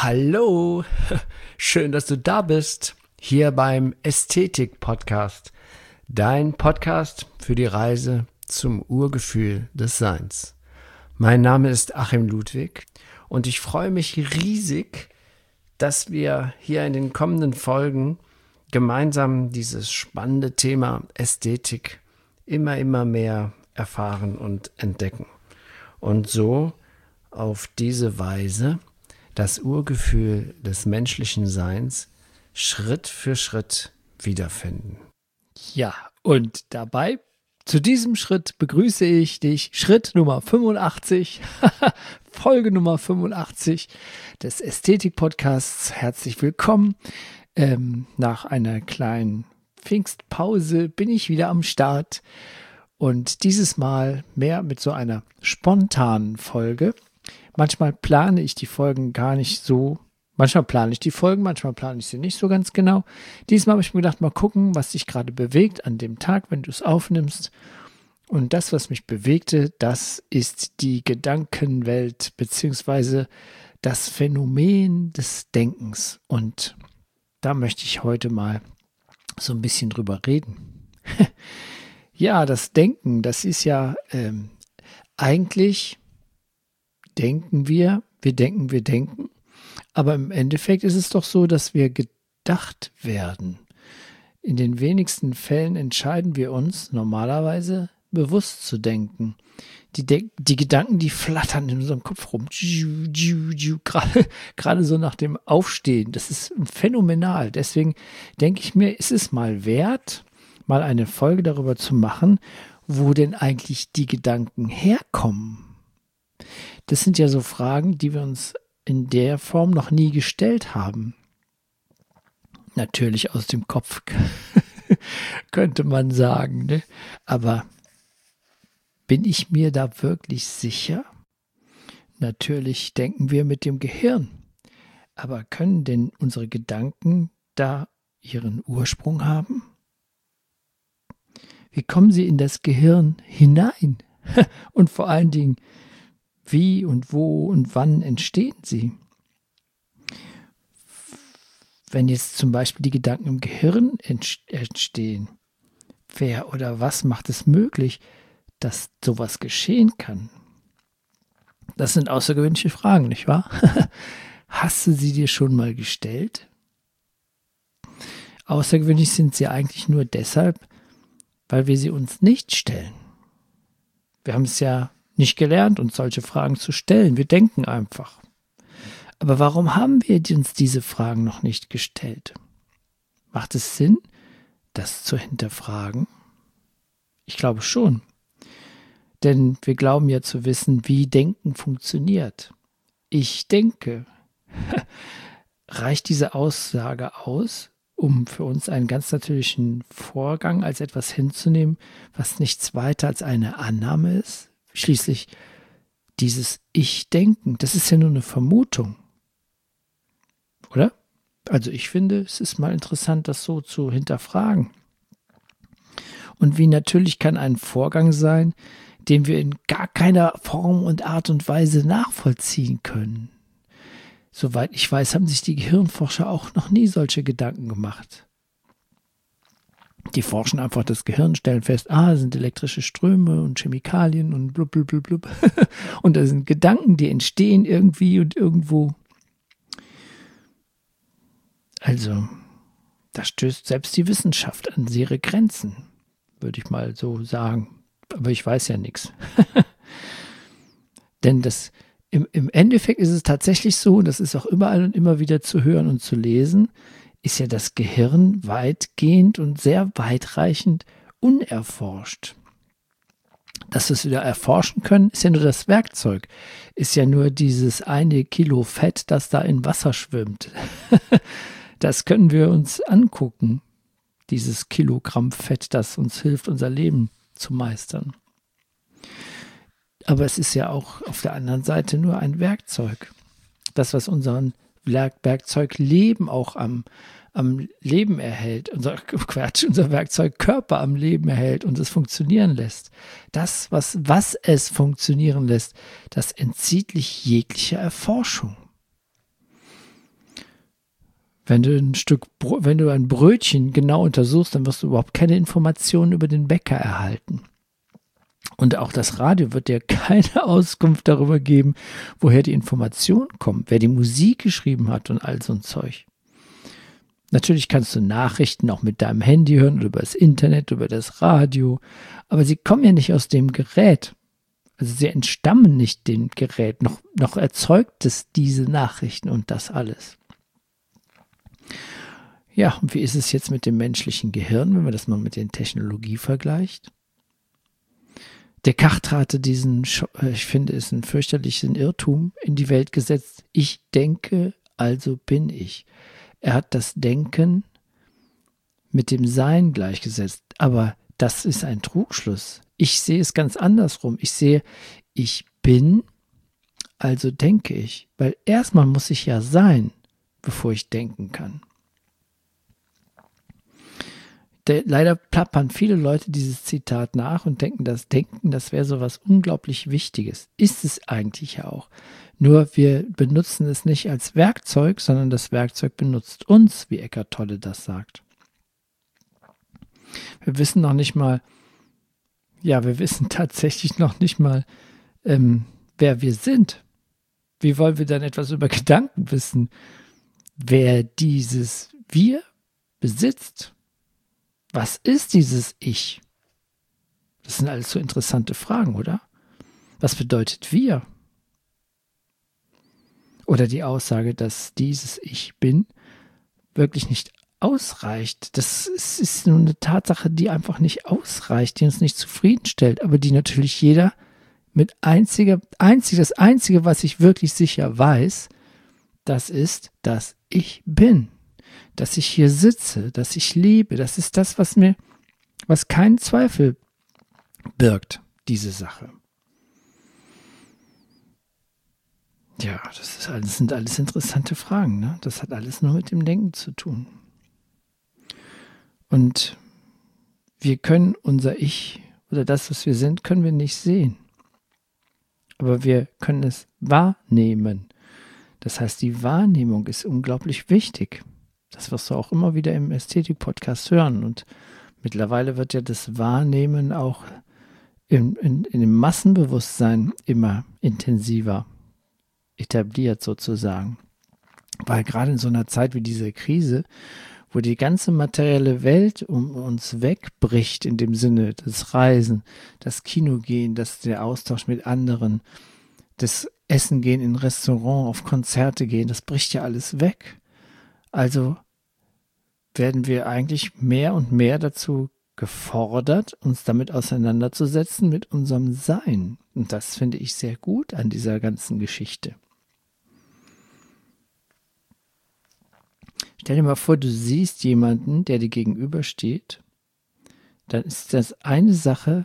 Hallo, schön, dass du da bist, hier beim Ästhetik-Podcast, dein Podcast für die Reise zum Urgefühl des Seins. Mein Name ist Achim Ludwig und ich freue mich riesig, dass wir hier in den kommenden Folgen gemeinsam dieses spannende Thema Ästhetik immer mehr erfahren und entdecken und so auf diese Weise das Urgefühl des menschlichen Seins Schritt für Schritt wiederfinden. Ja, und dabei, zu diesem Schritt begrüße ich dich, Schritt Nummer 85, Folge Nummer 85 des Ästhetik-Podcasts. Herzlich willkommen. Nach einer kleinen Pfingstpause bin ich wieder am Start und dieses Mal mehr mit so einer spontanen Folge. Manchmal plane ich die Folgen gar nicht so. Manchmal plane ich die Folgen, manchmal plane ich sie nicht so ganz genau. Diesmal habe ich mir gedacht, mal gucken, was dich gerade bewegt an dem Tag, wenn du es aufnimmst. Und das, was mich bewegte, das ist die Gedankenwelt beziehungsweise das Phänomen des Denkens. Und da möchte ich heute mal so ein bisschen drüber reden. Ja, das Denken, das ist ja eigentlich denken wir denken. Aber im Endeffekt ist es doch so, dass wir gedacht werden. In den wenigsten Fällen entscheiden wir uns normalerweise bewusst zu denken. Die Gedanken, die flattern in unserem Kopf rum. Gerade so nach dem Aufstehen. Das ist phänomenal. Deswegen denke ich mir, ist es mal wert, mal eine Folge darüber zu machen, wo denn eigentlich die Gedanken herkommen. Das sind ja so Fragen, die wir uns in der Form noch nie gestellt haben. Natürlich aus dem Kopf, könnte man sagen, ne? Aber bin ich mir da wirklich sicher? Natürlich denken wir mit dem Gehirn. Aber können denn unsere Gedanken da ihren Ursprung haben? Wie kommen sie in das Gehirn hinein? Und vor allen Dingen, wie und wo und wann entstehen sie? Wenn jetzt zum Beispiel die Gedanken im Gehirn entstehen, wer oder was macht es möglich, dass sowas geschehen kann? Das sind außergewöhnliche Fragen, nicht wahr? Hast du sie dir schon mal gestellt? Außergewöhnlich sind sie eigentlich nur deshalb, weil wir sie uns nicht stellen. Wir haben es ja nicht gelernt, uns solche Fragen zu stellen. Wir denken einfach. Aber warum haben wir uns diese Fragen noch nicht gestellt? Macht es Sinn, das zu hinterfragen? Ich glaube schon. Denn wir glauben ja zu wissen, wie Denken funktioniert. Ich denke. Reicht diese Aussage aus, um für uns einen ganz natürlichen Vorgang als etwas hinzunehmen, was nichts weiter als eine Annahme ist? Schließlich dieses Ich-Denken, das ist ja nur eine Vermutung. Oder? Also ich finde, es ist mal interessant, das so zu hinterfragen. Und wie natürlich kann ein Vorgang sein, den wir in gar keiner Form und Art und Weise nachvollziehen können. Soweit ich weiß, haben sich die Gehirnforscher auch noch nie solche Gedanken gemacht. Die forschen einfach das Gehirn, stellen fest, das sind elektrische Ströme und Chemikalien und blub, blub, blub, blub. Und da sind Gedanken, die entstehen irgendwie und irgendwo. Also, da stößt selbst die Wissenschaft an ihre Grenzen, würde ich mal so sagen. Aber ich weiß ja nichts. Denn im Endeffekt ist es tatsächlich so, das ist auch überall und immer wieder zu hören und zu lesen, ist ja das Gehirn weitgehend und sehr weitreichend unerforscht. Dass wir es wieder erforschen können, ist ja nur das Werkzeug. Ist ja nur dieses 1 Kilo Fett, das da in Wasser schwimmt. Das können wir uns angucken. Dieses Kilogramm Fett, das uns hilft, unser Leben zu meistern. Aber es ist ja auch auf der anderen Seite nur ein Werkzeug. Das, was unseren Werkzeugleben auch am Leben erhält, unser Werkzeugkörper am Leben erhält und es funktionieren lässt. Das, was es funktionieren lässt, das entzieht sich jeglicher Erforschung. Wenn du ein Brötchen genau untersuchst, dann wirst du überhaupt keine Informationen über den Bäcker erhalten. Und auch das Radio wird dir keine Auskunft darüber geben, woher die Informationen kommen, wer die Musik geschrieben hat und all so ein Zeug. Natürlich kannst du Nachrichten auch mit deinem Handy hören oder über das Internet, über das Radio, aber sie kommen ja nicht aus dem Gerät. Also sie entstammen nicht dem Gerät, noch erzeugt es diese Nachrichten und das alles. Ja, und wie ist es jetzt mit dem menschlichen Gehirn, wenn man das mal mit der Technologie vergleicht? Descartes hatte diesen, ich finde es einen fürchterlichen Irrtum in die Welt gesetzt. Ich denke, also bin ich. Er hat das Denken mit dem Sein gleichgesetzt. Aber das ist ein Trugschluss. Ich sehe es ganz andersrum. Ich sehe, ich bin, also denke ich. Weil erstmal muss ich ja sein, bevor ich denken kann. Leider plappern viele Leute dieses Zitat nach und denken, das wäre so was unglaublich Wichtiges. Ist es eigentlich ja auch. Nur wir benutzen es nicht als Werkzeug, sondern das Werkzeug benutzt uns, wie Eckhart Tolle das sagt. Wir wissen tatsächlich noch nicht mal, wer wir sind. Wie wollen wir dann etwas über Gedanken wissen? Wer dieses Wir besitzt? Was ist dieses Ich? Das sind alles so interessante Fragen, oder? Was bedeutet wir? Oder die Aussage, dass dieses Ich bin wirklich nicht ausreicht. Das ist nur eine Tatsache, die einfach nicht ausreicht, die uns nicht zufriedenstellt, aber die natürlich jeder mit das Einzige, was ich wirklich sicher weiß, das ist, dass ich bin. Dass ich hier sitze, dass ich lebe, das ist das, was keinen Zweifel birgt, diese Sache. Ja, das sind alles interessante Fragen, ne? Das hat alles nur mit dem Denken zu tun. Und wir können unser Ich oder das, was wir sind, können wir nicht sehen. Aber wir können es wahrnehmen. Das heißt, die Wahrnehmung ist unglaublich wichtig. Das wirst du auch immer wieder im Ästhetik-Podcast hören. Und mittlerweile wird ja das Wahrnehmen auch in dem Massenbewusstsein immer intensiver etabliert sozusagen. Weil gerade in so einer Zeit wie diese Krise, wo die ganze materielle Welt um uns wegbricht, in dem Sinne des Reisen, das Kinogehen, der Austausch mit anderen, das Essen gehen in Restaurant, auf Konzerte gehen, das bricht ja alles weg. Also werden wir eigentlich mehr und mehr dazu gefordert, uns damit auseinanderzusetzen mit unserem Sein. Und das finde ich sehr gut an dieser ganzen Geschichte. Stell dir mal vor, du siehst jemanden, der dir gegenübersteht, dann ist das eine Sache,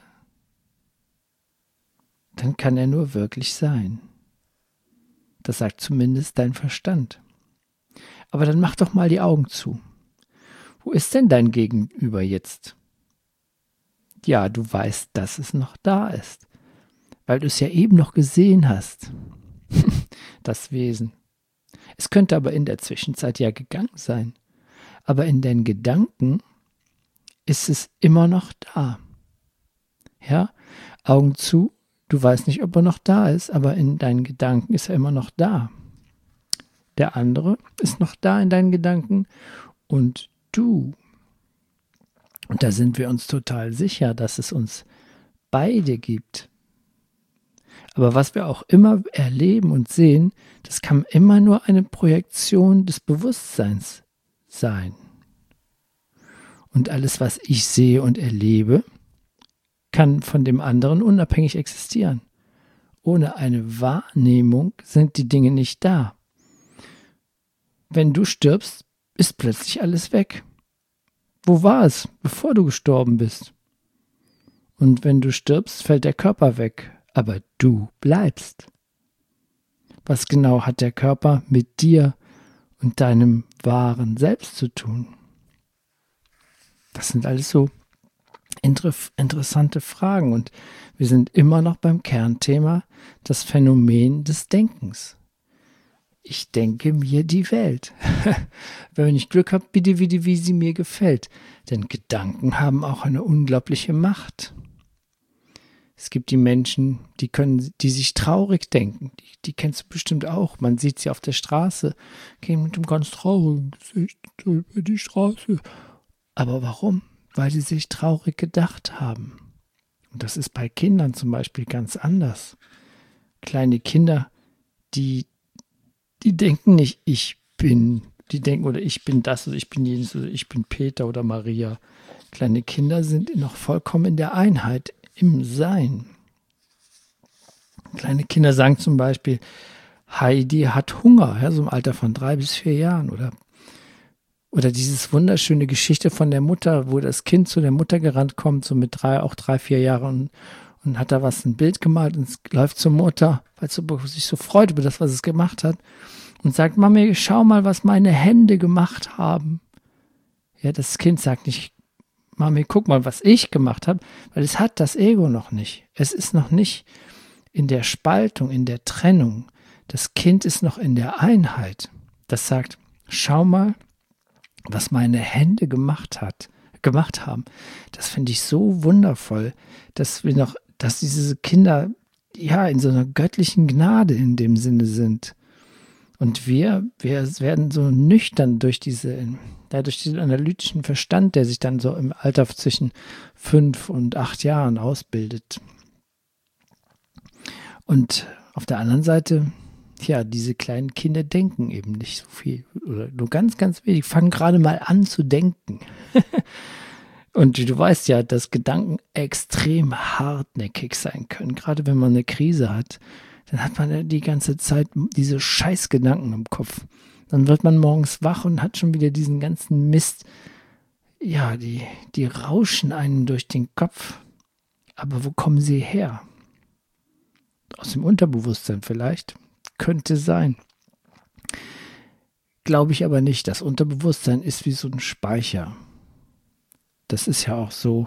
dann kann er nur wirklich sein. Das sagt zumindest dein Verstand. Aber dann mach doch mal die Augen zu. Wo ist denn dein Gegenüber jetzt? Ja, du weißt, dass es noch da ist, weil du es ja eben noch gesehen hast. Das Wesen. Es könnte aber in der Zwischenzeit ja gegangen sein. Aber in deinen Gedanken ist es immer noch da. Ja, Augen zu, du weißt nicht, ob er noch da ist, aber in deinen Gedanken ist er immer noch da. Der andere ist noch da in deinen Gedanken und du. Und da sind wir uns total sicher, dass es uns beide gibt. Aber was wir auch immer erleben und sehen, das kann immer nur eine Projektion des Bewusstseins sein. Und alles, was ich sehe und erlebe, kann von dem anderen unabhängig existieren. Ohne eine Wahrnehmung sind die Dinge nicht da. Wenn du stirbst, ist plötzlich alles weg. Wo war es, bevor du gestorben bist? Und wenn du stirbst, fällt der Körper weg, aber du bleibst. Was genau hat der Körper mit dir und deinem wahren Selbst zu tun? Das sind alles so interessante Fragen und wir sind immer noch beim Kernthema, das Phänomen des Denkens. Ich denke mir die Welt. Wenn ich Glück habe, bitte wie sie mir gefällt. Denn Gedanken haben auch eine unglaubliche Macht. Es gibt die Menschen, die sich traurig denken. Die kennst du bestimmt auch. Man sieht sie auf der Straße, gehen mit einem ganz traurigen Gesicht über die Straße. Aber warum? Weil sie sich traurig gedacht haben. Und das ist bei Kindern zum Beispiel ganz anders. Kleine Kinder, die denken nicht, die denken, oder ich bin das, oder ich bin jenes, oder ich bin Peter oder Maria. Kleine Kinder sind noch vollkommen in der Einheit, im Sein. Kleine Kinder sagen zum Beispiel, Heidi hat Hunger, ja, so im Alter von 3 bis 4 Jahren. Oder dieses wunderschöne Geschichte von der Mutter, wo das Kind zu der Mutter gerannt kommt, so mit 3, 4 Jahren und hat da ein Bild gemalt und es läuft zur Mutter, weil es sich so freut über das, was es gemacht hat und sagt, Mami, schau mal, was meine Hände gemacht haben. Ja, das Kind sagt nicht, Mami, guck mal, was ich gemacht habe, weil es hat das Ego noch nicht. Es ist noch nicht in der Spaltung, in der Trennung. Das Kind ist noch in der Einheit. Das sagt, schau mal, was meine Hände gemacht haben. Das finde ich so wundervoll, dass diese Kinder ja in so einer göttlichen Gnade in dem Sinne sind. Und wir werden so nüchtern durch diesen analytischen Verstand, der sich dann so im Alter zwischen 5 und 8 Jahren ausbildet. Und auf der anderen Seite, ja, diese kleinen Kinder denken eben nicht so viel oder nur ganz, ganz wenig, fangen gerade mal an zu denken. Und du weißt ja, dass Gedanken extrem hartnäckig sein können, gerade wenn man eine Krise hat. Dann hat man ja die ganze Zeit diese Scheißgedanken im Kopf. Dann wird man morgens wach und hat schon wieder diesen ganzen Mist. Ja, die rauschen einem durch den Kopf. Aber wo kommen sie her? Aus dem Unterbewusstsein vielleicht? Könnte sein. Glaube ich aber nicht. Das Unterbewusstsein ist wie so ein Speicher. Das ist ja auch so,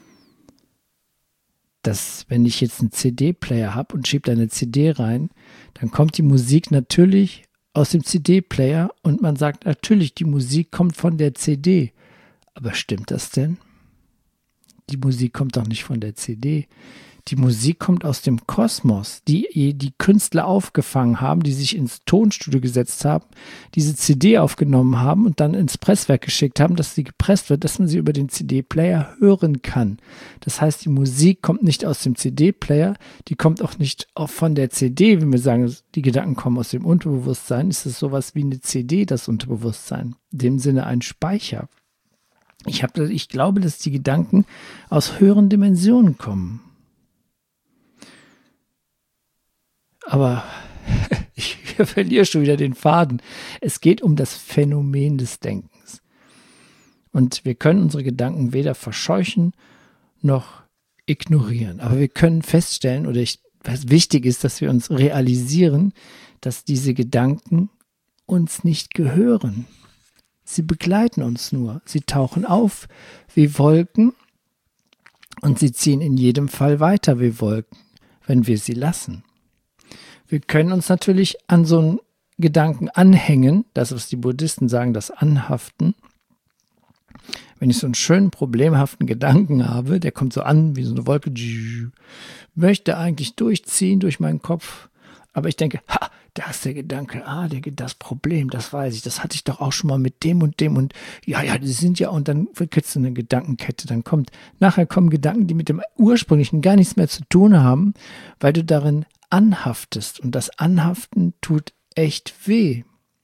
dass wenn ich jetzt einen CD-Player habe und schiebe da eine CD rein, dann kommt die Musik natürlich aus dem CD-Player und man sagt natürlich, die Musik kommt von der CD. Aber stimmt das denn? Die Musik kommt doch nicht von der CD. Die Musik kommt aus dem Kosmos, die Künstler aufgefangen haben, die sich ins Tonstudio gesetzt haben, diese CD aufgenommen haben und dann ins Presswerk geschickt haben, dass sie gepresst wird, dass man sie über den CD-Player hören kann. Das heißt, die Musik kommt nicht aus dem CD-Player, die kommt auch nicht von der CD, wenn wir sagen, die Gedanken kommen aus dem Unterbewusstsein, ist es sowas wie eine CD, das Unterbewusstsein. In dem Sinne ein Speicher. Ich glaube, dass die Gedanken aus höheren Dimensionen kommen. Aber ich verliere schon wieder den Faden. Es geht um das Phänomen des Denkens. Und wir können unsere Gedanken weder verscheuchen noch ignorieren. Aber wir können feststellen, was wichtig ist, dass wir uns realisieren, dass diese Gedanken uns nicht gehören. Sie begleiten uns nur. Sie tauchen auf wie Wolken und sie ziehen in jedem Fall weiter wie Wolken, wenn wir sie lassen. Wir können uns natürlich an so einen Gedanken anhängen, das, was die Buddhisten sagen, das Anhaften. Wenn ich so einen schönen, problemhaften Gedanken habe, der kommt so an wie so eine Wolke, möchte eigentlich durchziehen durch meinen Kopf, aber ich denke, da ist der Gedanke, das Problem, das weiß ich, das hatte ich doch auch schon mal mit dem und ja, die sind ja, und dann kriegst du eine Gedankenkette, nachher kommen Gedanken, die mit dem Ursprünglichen gar nichts mehr zu tun haben, weil du darin anhaftest und das Anhaften tut echt weh.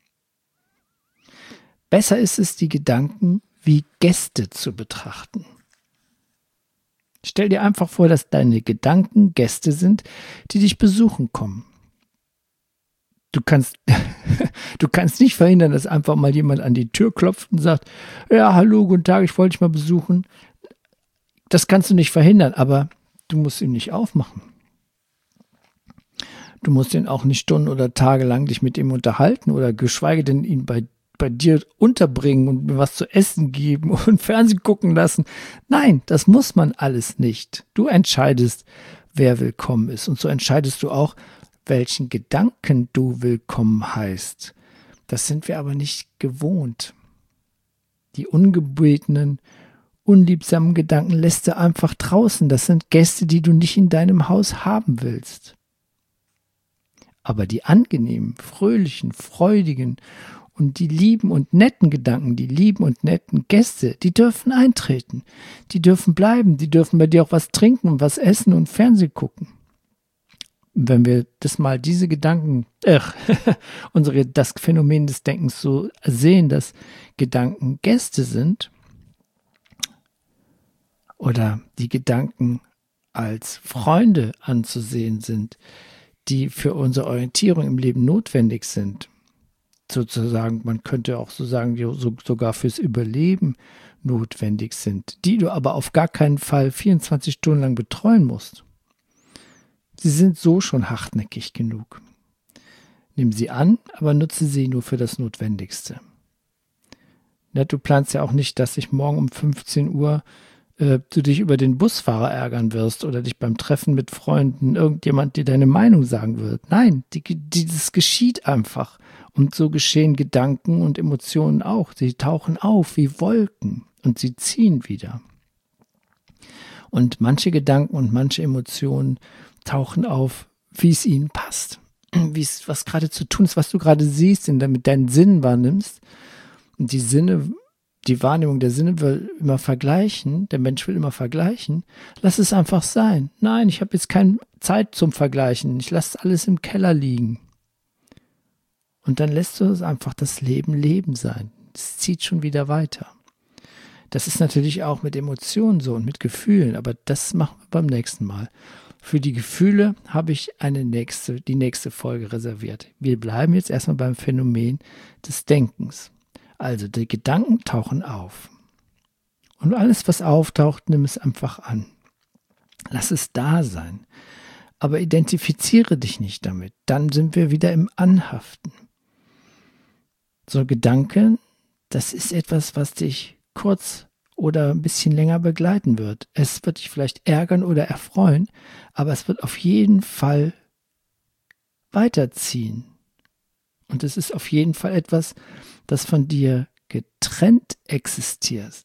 Besser ist es, die Gedanken wie Gäste zu betrachten. Stell dir einfach vor, dass deine Gedanken Gäste sind, die dich besuchen kommen. Du kannst nicht verhindern, dass einfach mal jemand an die Tür klopft und sagt, ja, hallo, guten Tag, ich wollte dich mal besuchen. Das kannst du nicht verhindern, aber du musst ihm nicht aufmachen. Du musst ihn auch nicht Stunden oder Tage lang dich mit ihm unterhalten oder geschweige denn ihn bei dir unterbringen und mir was zu essen geben und Fernsehen gucken lassen. Nein, das muss man alles nicht. Du entscheidest, wer willkommen ist. Und so entscheidest du auch, welchen Gedanken du willkommen heißt. Das sind wir aber nicht gewohnt. Die ungebetenen, unliebsamen Gedanken lässt du einfach draußen. Das sind Gäste, die du nicht in deinem Haus haben willst. Aber die angenehmen, fröhlichen, freudigen und die lieben und netten Gedanken, die lieben und netten Gäste, die dürfen eintreten. Die dürfen bleiben. Die dürfen bei dir auch was trinken und was essen und Fernsehen gucken. Und wenn wir diese Gedanken, das Phänomen des Denkens so sehen, dass Gedanken Gäste sind oder die Gedanken als Freunde anzusehen sind, die für unsere Orientierung im Leben notwendig sind, sozusagen, man könnte auch so sagen, die sogar fürs Überleben notwendig sind, die du aber auf gar keinen Fall 24 Stunden lang betreuen musst. Sie sind so schon hartnäckig genug. Nimm sie an, aber nutze sie nur für das Notwendigste. Ja, du planst ja auch nicht, dass sich morgen um 15 Uhr du dich über den Busfahrer ärgern wirst oder dich beim Treffen mit Freunden irgendjemand dir deine Meinung sagen wird. Nein, das geschieht einfach. Und so geschehen Gedanken und Emotionen auch. Sie tauchen auf wie Wolken und sie ziehen wieder. Und manche Gedanken und manche Emotionen tauchen auf, wie es ihnen passt. Was gerade zu tun ist, was du gerade siehst, mit deinen Sinnen wahrnimmst. Und die Wahrnehmung der Sinne will immer vergleichen, der Mensch will immer vergleichen. Lass es einfach sein. Nein, ich habe jetzt keine Zeit zum Vergleichen. Ich lasse alles im Keller liegen. Und dann lässt du es einfach das Leben sein. Es zieht schon wieder weiter. Das ist natürlich auch mit Emotionen so und mit Gefühlen, aber das machen wir beim nächsten Mal. Für die Gefühle habe ich die nächste Folge reserviert. Wir bleiben jetzt erstmal beim Phänomen des Denkens. Also die Gedanken tauchen auf. Und alles, was auftaucht, nimm es einfach an. Lass es da sein. Aber identifiziere dich nicht damit. Dann sind wir wieder im Anhaften. So Gedanken, das ist etwas, was dich kurz oder ein bisschen länger begleiten wird. Es wird dich vielleicht ärgern oder erfreuen, aber es wird auf jeden Fall weiterziehen. Und es ist auf jeden Fall etwas, das von dir getrennt existiert.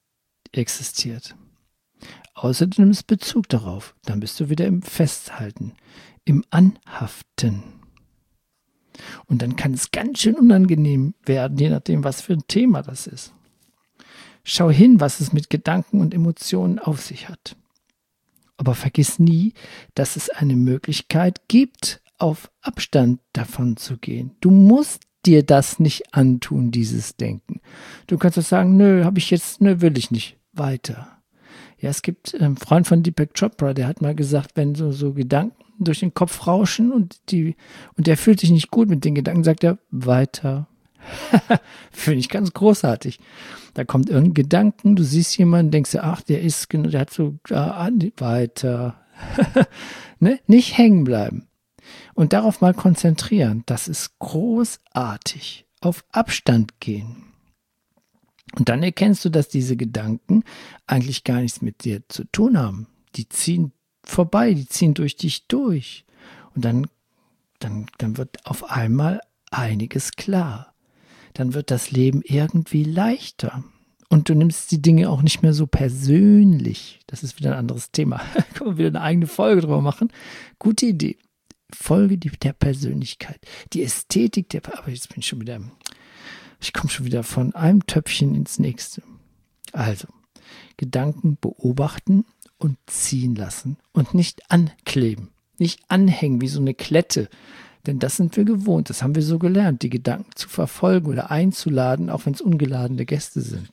Außer du nimmst Bezug darauf. Dann bist du wieder im Festhalten, im Anhaften. Und dann kann es ganz schön unangenehm werden, je nachdem, was für ein Thema das ist. Schau hin, was es mit Gedanken und Emotionen auf sich hat. Aber vergiss nie, dass es eine Möglichkeit gibt, auf Abstand davon zu gehen. Du musst dir das nicht antun, dieses Denken. Du kannst auch sagen, will ich nicht. Weiter. Ja, es gibt einen Freund von Deepak Chopra, der hat mal gesagt, wenn so Gedanken durch den Kopf rauschen und der fühlt sich nicht gut mit den Gedanken, sagt er, weiter. Finde ich ganz großartig. Da kommt irgendein Gedanken, du siehst jemanden, denkst du, ach, der hat so, weiter. Ne? Nicht hängen bleiben. Und darauf mal konzentrieren. Das ist großartig. Auf Abstand gehen. Und dann erkennst du, dass diese Gedanken eigentlich gar nichts mit dir zu tun haben. Die ziehen vorbei, die ziehen durch dich durch. Und dann wird auf einmal einiges klar. Dann wird das Leben irgendwie leichter. Und du nimmst die Dinge auch nicht mehr so persönlich. Das ist wieder ein anderes Thema. Können wir wieder eine eigene Folge drüber machen. Gute Idee. Folge der Persönlichkeit. Die Ästhetik aber jetzt bin ich komme schon wieder von einem Töpfchen ins nächste. Also, Gedanken beobachten und ziehen lassen und nicht ankleben. Nicht anhängen wie so eine Klette. Denn das sind wir gewohnt, das haben wir so gelernt, die Gedanken zu verfolgen oder einzuladen, auch wenn es ungeladene Gäste sind.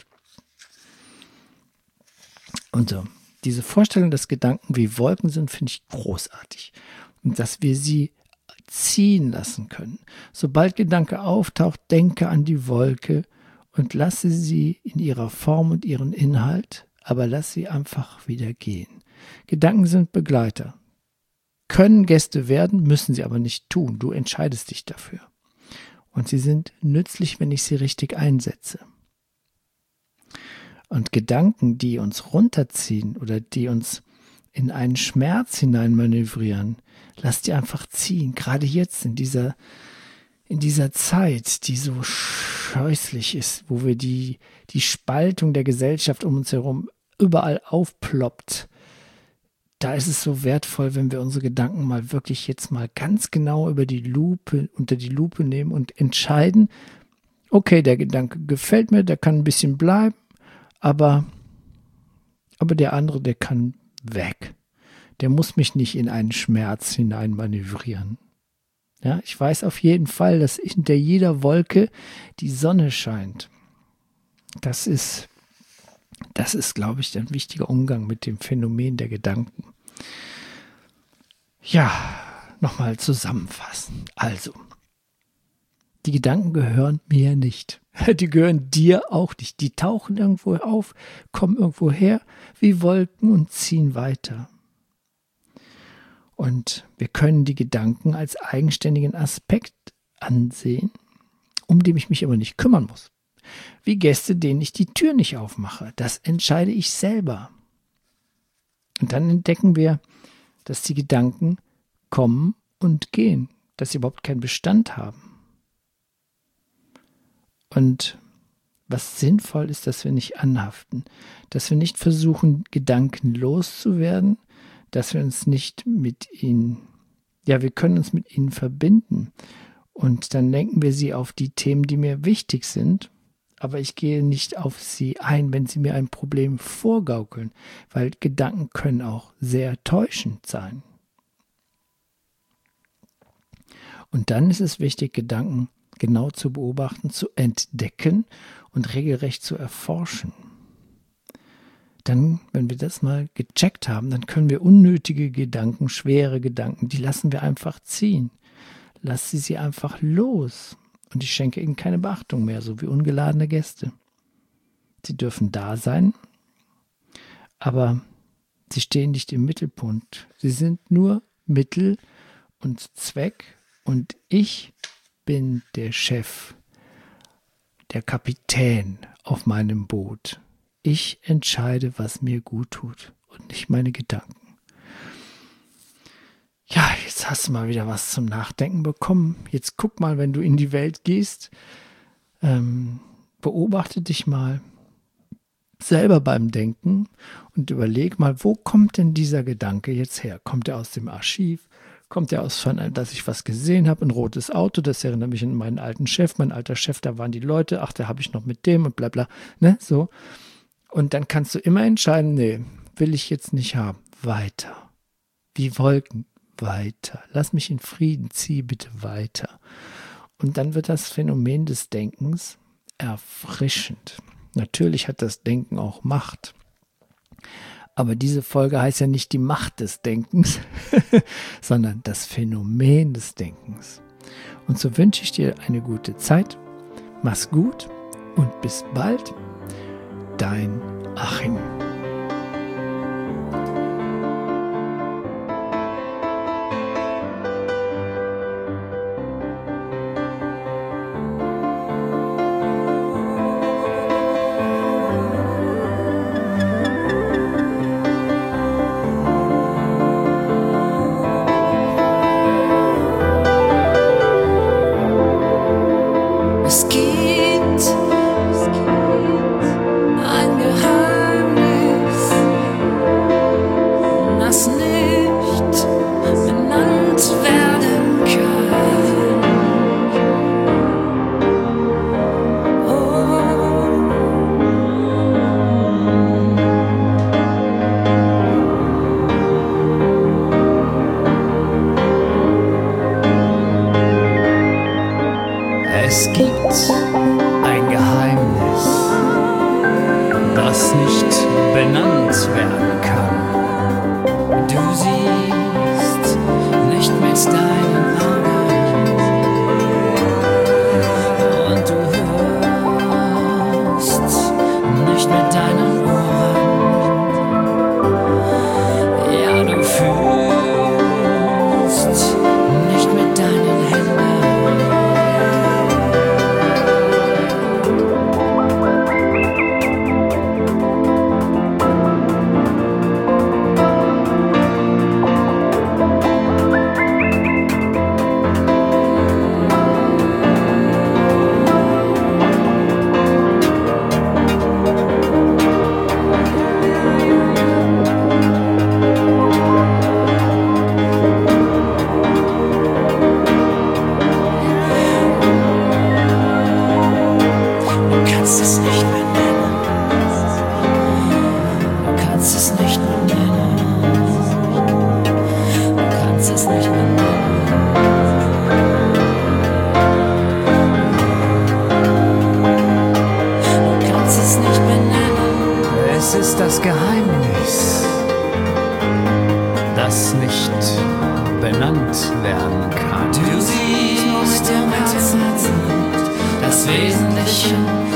Und so, diese Vorstellung, dass Gedanken wie Wolken sind, finde ich großartig. Und dass wir sie ziehen lassen können. Sobald Gedanke auftaucht, denke an die Wolke und lasse sie in ihrer Form und ihren Inhalt, aber lass sie einfach wieder gehen. Gedanken sind Begleiter. Können Gäste werden, müssen sie aber nicht tun. Du entscheidest dich dafür. Und sie sind nützlich, wenn ich sie richtig einsetze. Und Gedanken, die uns runterziehen oder die uns in einen Schmerz hinein manövrieren. Lass die einfach ziehen, gerade jetzt in dieser Zeit, die so scheußlich ist, wo wir die Spaltung der Gesellschaft um uns herum überall aufploppt. Da ist es so wertvoll, wenn wir unsere Gedanken mal wirklich jetzt mal ganz genau unter die Lupe nehmen und entscheiden, okay, der Gedanke gefällt mir, der kann ein bisschen bleiben, aber der andere, der kann weg. Der muss mich nicht in einen Schmerz hinein manövrieren. Ja, ich weiß auf jeden Fall, dass hinter jeder Wolke die Sonne scheint. Das ist, glaube ich, ein wichtiger Umgang mit dem Phänomen der Gedanken. Ja, nochmal zusammenfassen. Also, die Gedanken gehören mir nicht. Die gehören dir auch nicht. Die tauchen irgendwo auf, kommen irgendwo her wie Wolken und ziehen weiter. Und wir können die Gedanken als eigenständigen Aspekt ansehen, um den ich mich aber nicht kümmern muss. Wie Gäste, denen ich die Tür nicht aufmache. Das entscheide ich selber. Und dann entdecken wir, dass die Gedanken kommen und gehen, dass sie überhaupt keinen Bestand haben. Und was sinnvoll ist, dass wir nicht anhaften, dass wir nicht versuchen, Gedanken loszuwerden, dass wir uns nicht mit ihnen, wir können uns mit ihnen verbinden und dann lenken wir sie auf die Themen, die mir wichtig sind, aber ich gehe nicht auf sie ein, wenn sie mir ein Problem vorgaukeln, weil Gedanken können auch sehr täuschend sein. Und dann ist es wichtig, Gedanken genau zu beobachten, zu entdecken und regelrecht zu erforschen. Dann, wenn wir das mal gecheckt haben, dann können wir unnötige Gedanken, schwere Gedanken, die lassen wir einfach ziehen. Lass sie einfach los. Und ich schenke ihnen keine Beachtung mehr, so wie ungeladene Gäste. Sie dürfen da sein, aber sie stehen nicht im Mittelpunkt. Sie sind nur Mittel und Zweck und ich bin der Chef, der Kapitän auf meinem Boot. Ich entscheide, was mir gut tut und nicht meine Gedanken. Ja, jetzt hast du mal wieder was zum Nachdenken bekommen. Jetzt guck mal, wenn du in die Welt gehst, beobachte dich mal selber beim Denken und überleg mal, wo kommt denn dieser Gedanke jetzt her? Kommt er aus dem Archiv? Kommt er aus, dass ich was gesehen habe, ein rotes Auto, das erinnert mich an meinen alten Chef, mein alter Chef, da waren die Leute, ach, da habe ich noch mit dem und bla bla, ne, so. Und dann kannst du immer entscheiden, nee, will ich jetzt nicht haben, weiter. Wie Wolken, weiter. Lass mich in Frieden, zieh bitte weiter. Und dann wird das Phänomen des Denkens erfrischend. Natürlich hat das Denken auch Macht. Aber diese Folge heißt ja nicht die Macht des Denkens, sondern das Phänomen des Denkens. Und so wünsche ich dir eine gute Zeit. Mach's gut und bis bald. Dein Achim. Es gibt ein Geheimnis. Was ist das Geheimnis, das nicht benannt werden kann? Du siehst im Herzen das Wesentliche